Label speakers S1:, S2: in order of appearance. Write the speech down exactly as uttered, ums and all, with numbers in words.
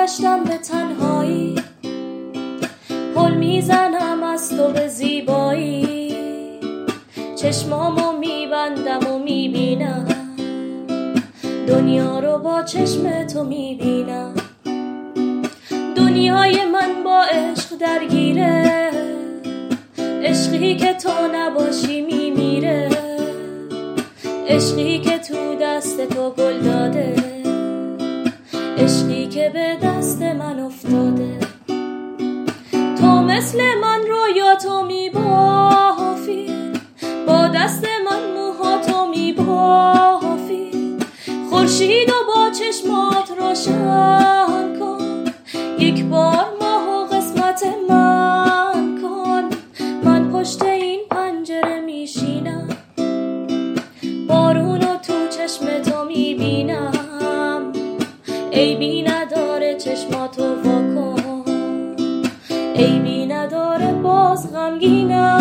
S1: گشتم به تنهایی، پل میزنم از تو به زیبایی، چشمامو میبندم و میبینم دنیا رو با چشم تو میبینم. دنیای من با عشق درگیره، عشقی که تو نباشی میمیره، عشقی که تو دست تو گل داده، عشقی که به دست من افتاده. تو مثل من رویا تو میبافی، با دست من موها تو میبافی، خورشید و با چشمات روشن کن، یک بار ماه و قسمت من کن. من پشت این پنجره میشینم، بارونو تو چشم تو میبینم، عیبی نداره چشماتو واکن، عیبی نداره باز غمگینم.